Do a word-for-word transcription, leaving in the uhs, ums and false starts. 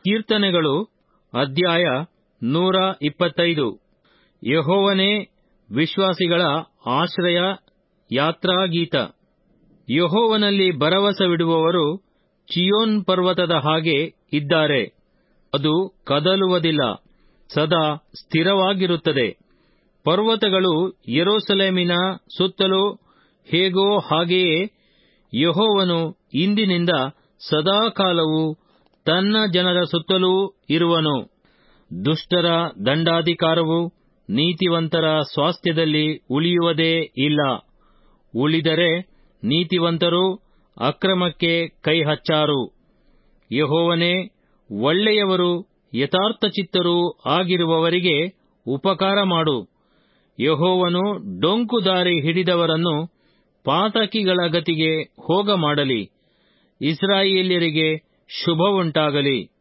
ಕೀರ್ತನೆಗಳು ಅಧ್ಯಾಯ ನೂರ ಇಪ್ಪತ್ತೈದು. ಯೆಹೋವನೇ ವಿಶ್ವಾಸಿಗಳ ಆಶ್ರಯ, ಯಾತ್ರಾಗೀತ. ಯೆಹೋವನಲ್ಲಿ ಭರವಸವಿಡುವವರು ಚೀಯೋನ್ ಪರ್ವತದ ಹಾಗೆ ಇದ್ದಾರೆ. ಅದು ಕದಲುವುದಿಲ್ಲ, ಸದಾ ಸ್ಥಿರವಾಗಿರುತ್ತದೆ. ಪರ್ವತಗಳು ಯೆರೂಸಲೇಮಿನ ಸುತ್ತಲೂ ಹೇಗೋ ಹಾಗೆಯೇ ಯೆಹೋವನು ಇಂದಿನಿಂದ ಸದಾಕಾಲವೂ ತನ್ನ ಜನರ ಸುತ್ತಲೂ ಇರುವನು. ದುಷ್ಟರ ದಂಡಾಧಿಕಾರವು ನೀತಿವಂತರ ಸ್ವಾಸ್ಥ್ಯದಲ್ಲಿ ಉಳಿಯುವುದೇ ಇಲ್ಲ. ಉಳಿದರೆ ನೀತಿವಂತರು ಅಕ್ರಮಕ್ಕೆ ಕೈಹಚ್ಚಾರು. ಯೆಹೋವನೇ, ಒಳ್ಳೆಯವರು ಯಥಾರ್ಥಚಿತ್ತರೂ ಆಗಿರುವವರಿಗೆ ಉಪಕಾರ ಮಾಡು. ಯೆಹೋವನು ಡೊಂಕು ದಾರಿ ಹಿಡಿದವರನ್ನು ಪಾತಕಿಗಳ ಗತಿಗೆ ಹೋಗ ಮಾಡಲಿ. ಇಸ್ರಾಯೇಲ್ಯರಿಗೆ ಶುಭವುಂಟಾಗಲಿ.